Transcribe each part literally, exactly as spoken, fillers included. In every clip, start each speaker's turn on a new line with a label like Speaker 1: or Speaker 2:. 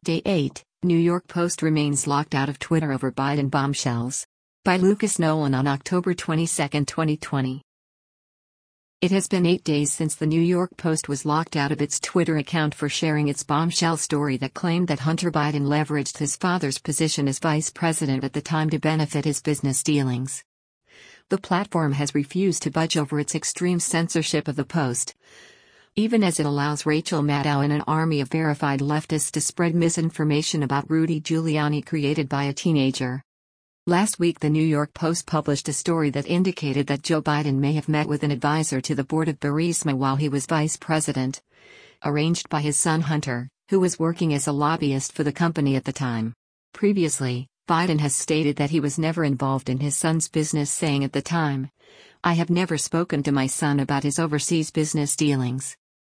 Speaker 1: Day eight, New York Post remains locked out of Twitter over Biden bombshells. By Lucas Nolan on October twenty-second, twenty twenty. It has been eight days since the New York Post was locked out of its Twitter account for sharing its bombshell story that claimed that Hunter Biden leveraged his father's position as vice president at the time to benefit his business dealings. The platform has refused to budge over its extreme censorship of the Post, even as it allows Rachel Maddow and an army of verified leftists to spread misinformation about Rudy Giuliani created by a teenager. Last week, the New York Post published a story that indicated that Joe Biden may have met with an advisor to the board of Burisma while he was vice president, arranged by his son Hunter, who was working as a lobbyist for the company at the time. Previously, Biden has stated that he was never involved in his son's business, saying at the time, "I have never spoken to my son about his overseas business dealings."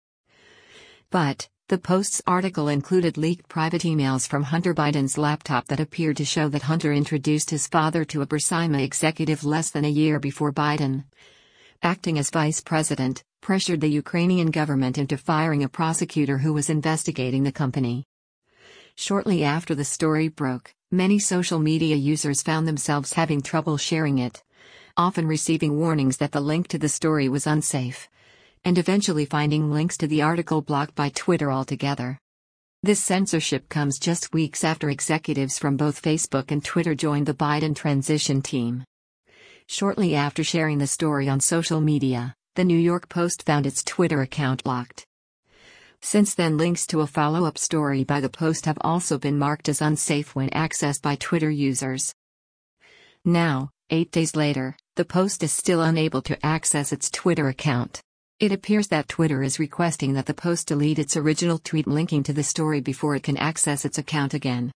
Speaker 1: But, the Post's article included leaked private emails from Hunter Biden's laptop that appeared to show that Hunter introduced his father to a Burisma executive less than a year before Biden, acting as vice president, pressured the Ukrainian government into firing a prosecutor who was investigating the company. Shortly after the story broke, many social media users found themselves having trouble sharing it, often receiving warnings that the link to the story was unsafe, and eventually finding links to the article blocked by Twitter altogether. This censorship comes just weeks after executives from both Facebook and Twitter joined the Biden transition team. Shortly after sharing the story on social media, the New York Post found its Twitter account locked. Since then, links to a follow-up story by the Post have also been marked as unsafe when accessed by Twitter users. Now, eight days later, the Post is still unable to access its Twitter account. It appears that Twitter is requesting that the Post delete its original tweet linking to the story before it can access its account again.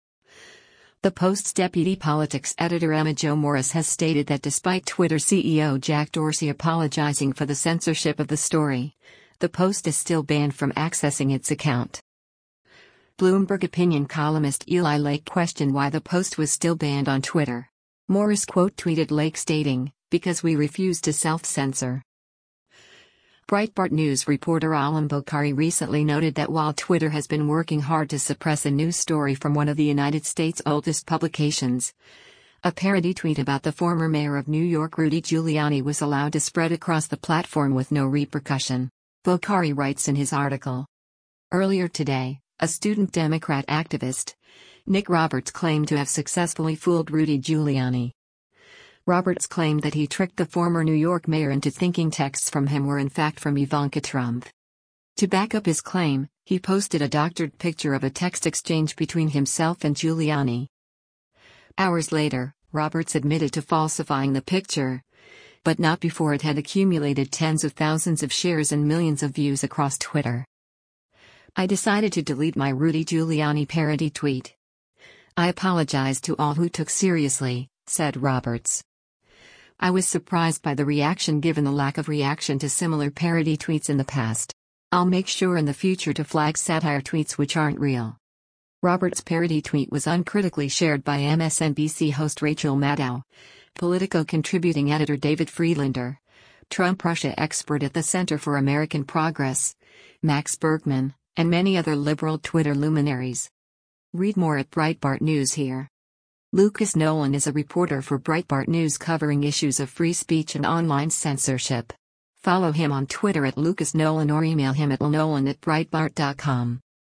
Speaker 1: The Post's deputy politics editor Emma Jo Morris has stated that despite Twitter C E O Jack Dorsey apologizing for the censorship of the story, the Post is still banned from accessing its account. Bloomberg opinion columnist Eli Lake questioned why the Post was still banned on Twitter. Morris quote tweeted Lake stating, "Because we refuse to self-censor." Breitbart News reporter Alam Bokhari recently noted that while Twitter has been working hard to suppress a news story from one of the United States' oldest publications, a parody tweet about the former mayor of New York Rudy Giuliani was allowed to spread across the platform with no repercussion. Bokhari writes in his article. Earlier today, a student Democrat activist, Nick Roberts, claimed to have successfully fooled Rudy Giuliani. Roberts claimed that he tricked the former New York mayor into thinking texts from him were in fact from Ivanka Trump. To back up his claim, he posted a doctored picture of a text exchange between himself and Giuliani. Hours later, Roberts admitted to falsifying the picture, but not before it had accumulated tens of thousands of shares and millions of views across Twitter. "I decided to delete my Rudy Giuliani parody tweet. I apologize to all who took seriously," said Roberts. "I was surprised by the reaction given the lack of reaction to similar parody tweets in the past. I'll make sure in the future to flag satire tweets which aren't real." Roberts' parody tweet was uncritically shared by M S N B C host Rachel Maddow, Politico contributing editor David Friedlander, Trump-Russia expert at the Center for American Progress, Max Bergman, and many other liberal Twitter luminaries. Read more at Breitbart News here. Lucas Nolan is a reporter for Breitbart News covering issues of free speech and online censorship. Follow him on Twitter at Lucas Nolan or email him at nolan at breitbart dot com.